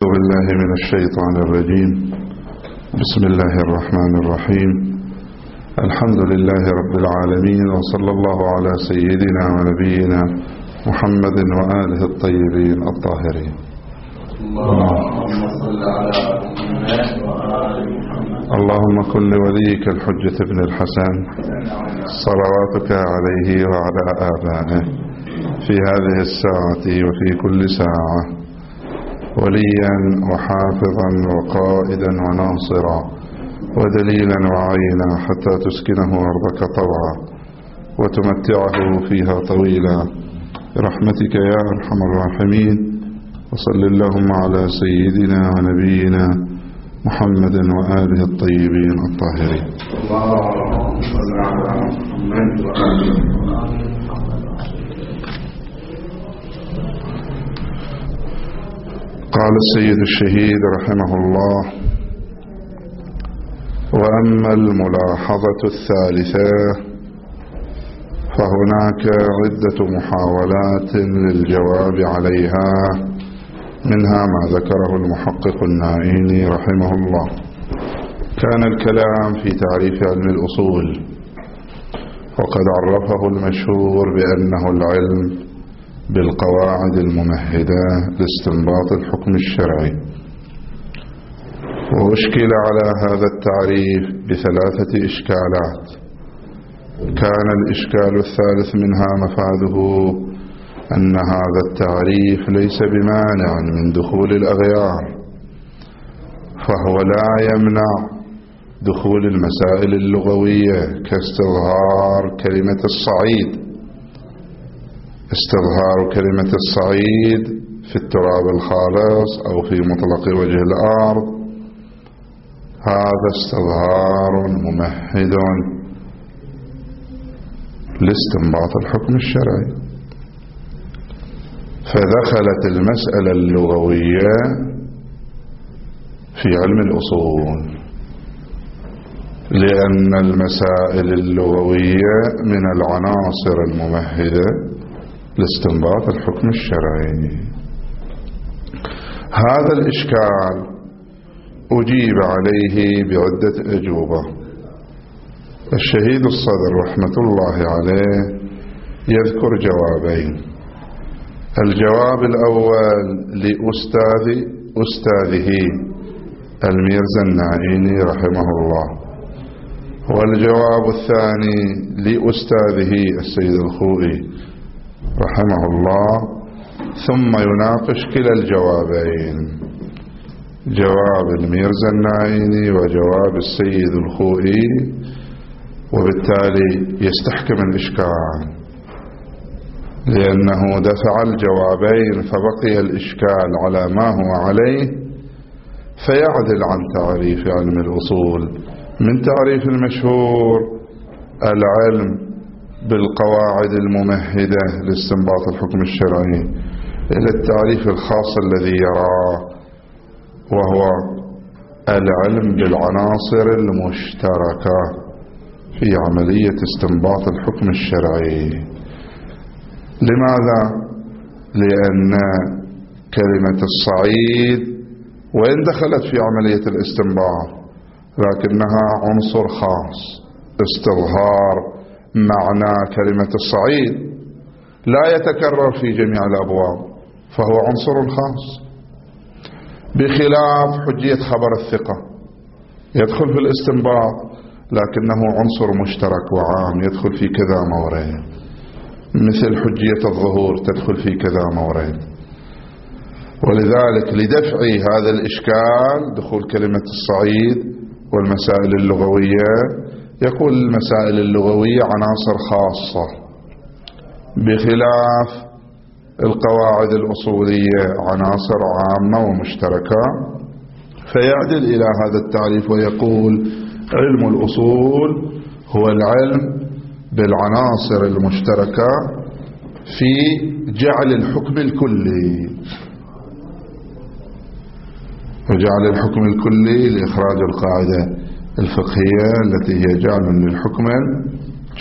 بالله من الشيطان الرجيم. بسم الله الرحمن الرحيم. الحمد لله رب العالمين، وصلى الله على سيدنا ونبينا محمد وآله الطيبين الطاهرين. اللهم صل على محمد وآل محمد. اللهم كن لوليك الحجة بن الحسن صلواتك عليه وعلى آبائه في هذه الساعة وفي كل ساعة وليا وحافظا وقائدا وناصرا ودليلا وعينا حتى تسكنه أرضك طوعا وتمتعه فيها طويلا برحمتك يا أرحم الراحمين. وصل اللهم على سيدنا ونبينا محمد وآله الطيبين الطاهرين. اللهم صل على محمد وآل محمد. قال السيد الشهيد رحمه الله: وأما الملاحظة الثالثة فهناك عدة محاولات للجواب عليها، منها ما ذكره المحقق النائيني رحمه الله. كان الكلام في تعريف علم الأصول، وقد عرفه المشهور بأنه العلم بالقواعد الممهدة لاستنباط الحكم الشرعي، وأشكل على هذا التعريف بثلاثة إشكالات. كان الإشكال الثالث منها مفاده أن هذا التعريف ليس بمانع من دخول الأغيار، فهو لا يمنع دخول المسائل اللغوية كاستظهار كلمة الصعيد. استظهار كلمة الصعيد في التراب الخالص أو في مطلق وجه الأرض، هذا استظهار ممهد لاستنباط الحكم الشرعي. فدخلت المسألة اللغوية في علم الأصول، لأن المسائل اللغوية من العناصر الممهدة لاستنباط الحكم الشرعي. هذا الإشكال أجيب عليه بعدة أجوبة. الشهيد الصدر رحمة الله عليه يذكر جوابين. الجواب الأول لأستاذه الميرزا النائيني رحمه الله، والجواب الثاني لأستاذه السيد الخوئي رحمه الله، ثم يناقش كلا الجوابين، جواب الميرزا النائيني وجواب السيد الخوئي، وبالتالي يستحكم الإشكال، لأنه دفع الجوابين فبقي الإشكال على ما هو عليه، فيعدل عن تعريف علم الأصول من تعريف المشهور العلم بالقواعد الممهدة لاستنباط الحكم الشرعي إلى التعريف الخاص الذي يراه، وهو العلم بالعناصر المشتركة في عملية استنباط الحكم الشرعي. لماذا؟ لأن كلمة الصعيد وإن دخلت في عملية الاستنباط لكنها عنصر خاص. استظهار معنى كلمة الصعيد لا يتكرر في جميع الأبواب، فهو عنصر خاص، بخلاف حجية خبر الثقة يدخل في الاستنباط لكنه عنصر مشترك وعام يدخل في كذا مورد، مثل حجية الظهور تدخل في كذا مورد. ولذلك لدفع هذا الإشكال دخول كلمة الصعيد والمسائل اللغوية، يقول المسائل اللغوية عناصر خاصة بخلاف القواعد الأصولية عناصر عامة ومشتركة، فيعدل إلى هذا التعريف ويقول علم الأصول هو العلم بالعناصر المشتركة في جعل الحكم الكلي، وجعل الحكم الكلي لإخراج القاعدة الفقهية التي هي جعل للحكم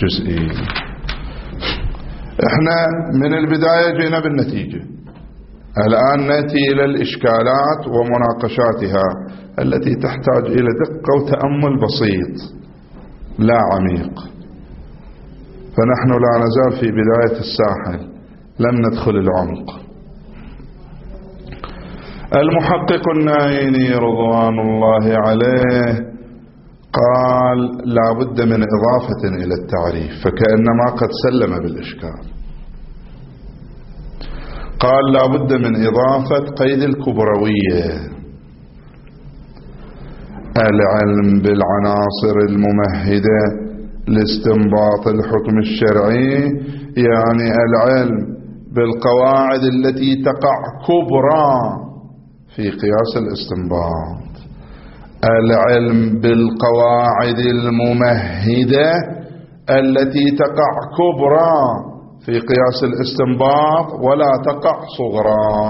الجزئي. احنا من البداية جينا بالنتيجة، الآن نأتي إلى الإشكالات ومناقشاتها التي تحتاج إلى دقة وتأمل بسيط لا عميق. فنحن لا نزال في بداية الساحل، لم ندخل العمق. المحقق النايني رضوان الله عليه قال لا بد من إضافة إلى التعريف، فكأنما قد سلم بالإشكال. قال لا بد من إضافة قيد الكبروية، العلم بالعناصر الممهدة لاستنباط الحكم الشرعي، يعني العلم بالقواعد التي تقع كبرى في قياس الاستنباط، العلم بالقواعد الممهدة التي تقع كبرى في قياس الاستنباط ولا تقع صغرى.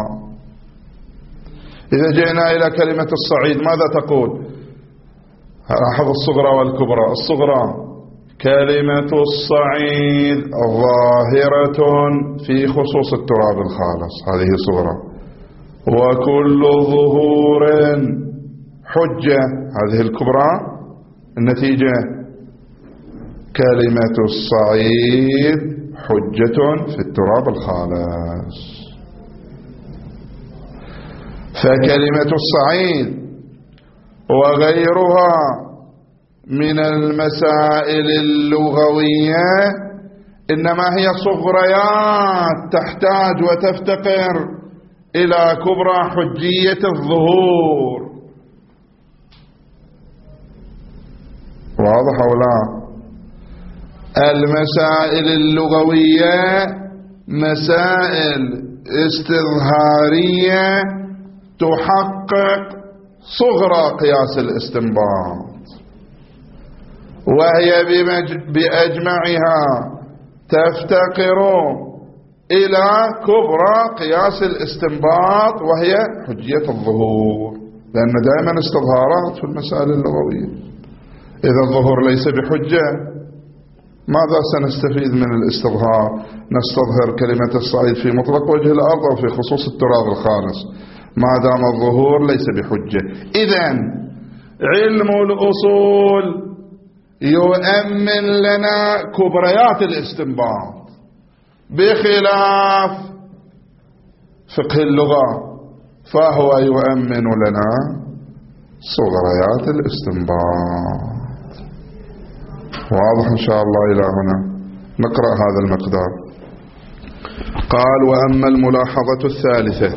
إذا جئنا إلى كلمة الصعيد ماذا تقول؟ لاحظ الصغرى والكبرى. الصغرى كلمة الصعيد ظاهرة في خصوص التراب الخالص، هذه صغرى. وكل ظهور حجة، هذه الكبرى. النتيجة كلمة الصعيد حجة في التراب الخالص. فكلمة الصعيد وغيرها من المسائل اللغوية إنما هي صغريات تحتاج وتفتقر إلى كبرى حجية الظهور. واضح أو لا؟ المسائل اللغوية مسائل استظهارية تحقق صغرى قياس الاستنباط، وهي بأجمعها تفتقر إلى كبرى قياس الاستنباط وهي حجية الظهور، لأن دائما استظهارات في المسائل اللغوية. إذا الظهور ليس بحجة ماذا سنستفيد من الاستظهار؟ نستظهر كلمة الصعيد في مطلق وجه الأرض أو في خصوص التراب الخالص ما دام الظهور ليس بحجة. إذن علم الأصول يؤمن لنا كبريات الاستنباط بخلاف فقه اللغة، فهو يؤمن لنا صغريات الاستنباط. واضح إن شاء الله إلى هنا؟ نقرأ هذا المقدار. قال وأما الملاحظة الثالثة،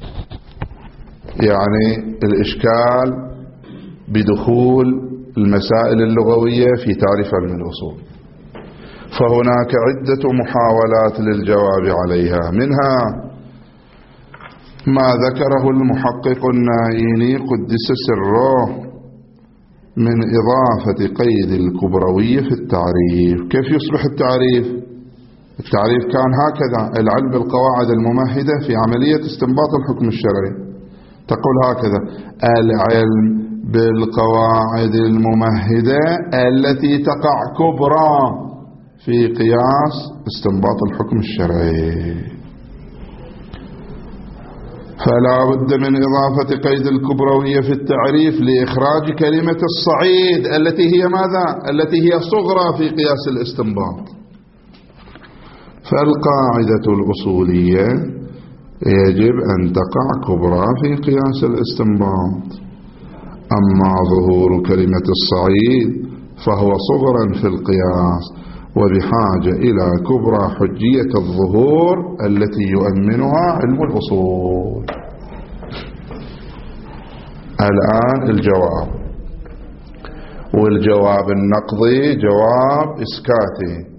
يعني الإشكال بدخول المسائل اللغوية في تعريف علم الأصول، فهناك عدة محاولات للجواب عليها. منها ما ذكره المحقق النايني قدس سره من إضافة قيد الكبروية في التعريف. كيف يصبح التعريف؟ التعريف كان هكذا: العلم بالقواعد الممهدة في عملية استنباط الحكم الشرعي. تقول هكذا: العلم بالقواعد الممهدة التي تقع كبرى في قياس استنباط الحكم الشرعي. فلا بد من إضافة قيد الكبروية في التعريف لإخراج كلمة الصعيد التي هي ماذا؟ التي هي صغرى في قياس الاستنباط. فالقاعدة الأصولية يجب أن تقع كبرى في قياس الاستنباط، أما ظهور كلمة الصعيد فهو صغرا في القياس وبحاجة إلى كبرى حجية الظهور التي يؤمنها علم الأصول. الآن الجواب، والجواب النقضي جواب إسكاتي.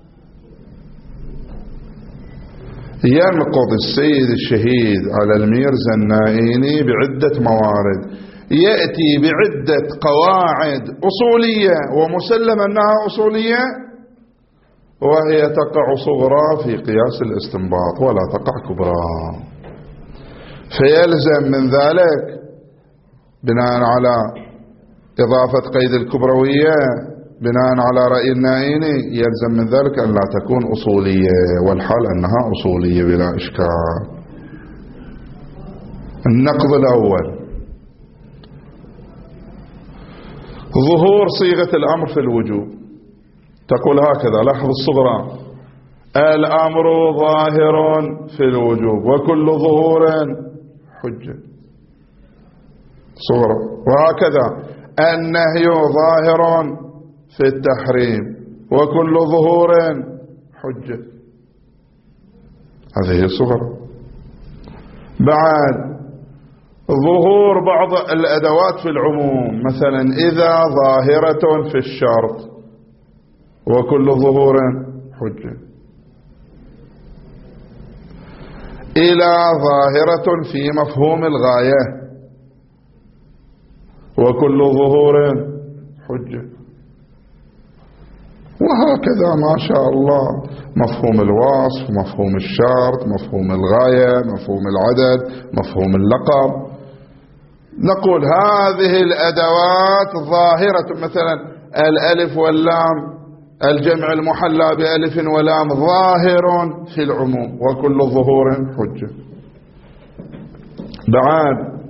ينقض السيد الشهيد على الميرزا النايني بعدة موارد، يأتي بعدة قواعد أصولية ومسلم أنها أصولية وهي تقع صغرى في قياس الاستنباط ولا تقع كبرى. فيلزم من ذلك بناء على إضافة قيد الكبروية بناء على رأي النايني يلزم من ذلك أن لا تكون أصولية، والحال أنها أصولية بلا إشكال. النقض الأول ظهور صيغة الأمر في الوجوب، تقول هكذا، لاحظ الصغرى: الأمر ظاهر في الوجوب وكل ظهور حجة، صغرى. وهكذا النهي ظاهر في التحريم وكل ظهور حجة، هذه هي صغرى. بعد ظهور بعض الأدوات في العموم، مثلا إذا ظاهرة في الشرط وكل ظهور حجة، إلى ظاهرة في مفهوم الغاية وكل ظهور حجة، وهكذا ما شاء الله، مفهوم الوصف، مفهوم الشرط، مفهوم الغاية، مفهوم العدد، مفهوم اللقب. نقول هذه الأدوات ظاهرة، مثلا الألف واللام، الجمع المحلى بألف ولام ظاهر في العموم وكل ظهور حجة. بعد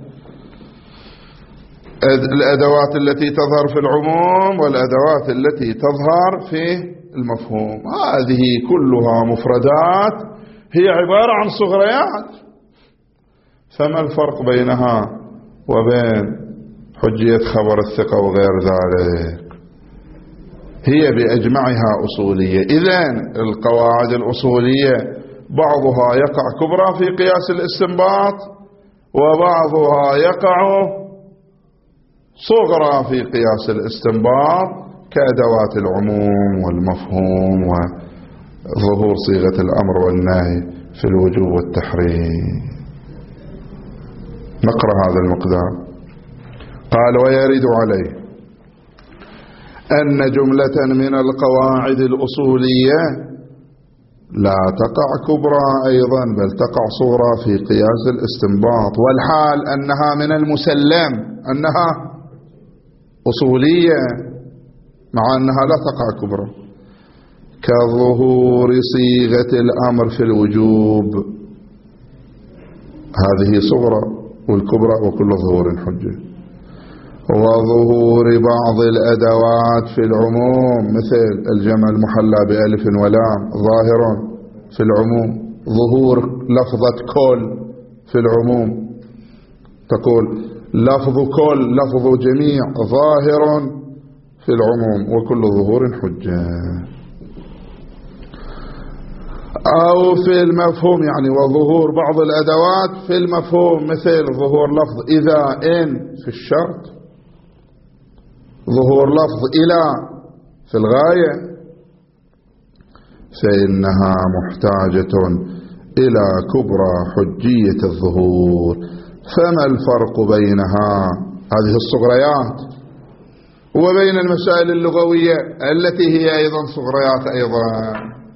الأدوات التي تظهر في العموم والأدوات التي تظهر في المفهوم، هذه كلها مفردات هي عبارة عن صغريات، فما الفرق بينها وبين حجية خبر الثقة وغير ذلك؟ هي بأجمعها أصولية. إذن القواعد الأصولية بعضها يقع كبرى في قياس الاستنباط وبعضها يقع صغرى في قياس الاستنباط، كأدوات العموم والمفهوم وظهور صيغة الأمر والنهي في الوجوب والتحريم. نقرأ هذا المقدار. قال: ويرد عليه أن جملة من القواعد الأصولية لا تقع كبرى أيضا بل تقع صغرى في قياس الاستنباط، والحال أنها من المسلم أنها أصولية مع أنها لا تقع كبرى، كظهور صيغة الأمر في الوجوب، هذه صغرى، والكبرى وكل ظهور حجة. وظهور بعض الأدوات في العموم مثل الجمع المحلى بألف ولام ظاهر في العموم، ظهور لفظة كل في العموم، تقول لفظ كل لفظ جميع ظاهر في العموم وكل ظهور حجة. أو في المفهوم يعني وظهور بعض الأدوات في المفهوم مثل ظهور لفظ إذا إن في الشرط، ظهور لفظ إلى في الغاية، فإنها محتاجة إلى كبرى حجية الظهور. فما الفرق بينها هذه الصغريات وبين المسائل اللغوية التي هي أيضا صغريات أيضا؟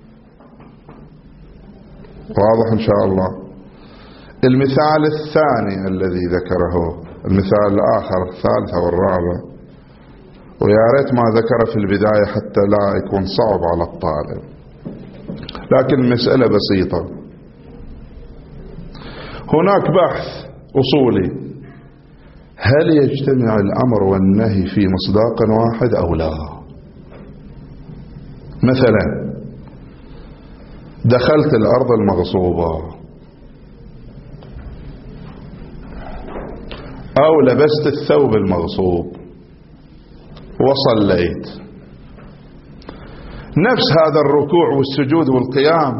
واضح إن شاء الله. المثال الثاني الذي ذكره، المثال الآخر الثالث والرابع، ويا ريت ما ذكر في البداية حتى لا يكون صعب على الطالب، لكن مسألة بسيطة. هناك بحث أصولي: هل يجتمع الأمر والنهي في مصداق واحد أو لا؟ مثلا دخلت الأرض المغصوبة، أو لبست الثوب المغصوب وصليت، نفس هذا الركوع والسجود والقيام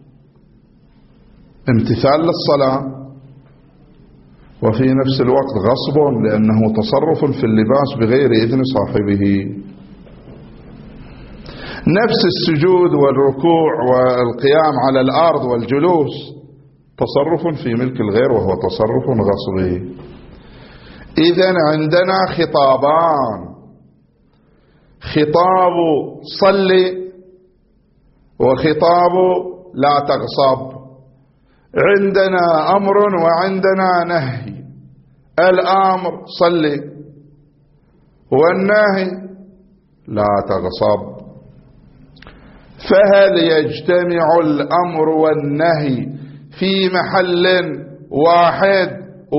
امتثال للصلاة، وفي نفس الوقت غصب لأنه تصرف في اللباس بغير إذن صاحبه. نفس السجود والركوع والقيام على الأرض والجلوس تصرف في ملك الغير وهو تصرف غصبي. إذن عندنا خطابان: خطاب صلي وخطاب لا تغصب. عندنا أمر وعندنا نهي. الأمر صلي والنهي لا تغصب. فهل يجتمع الأمر والنهي في محل واحد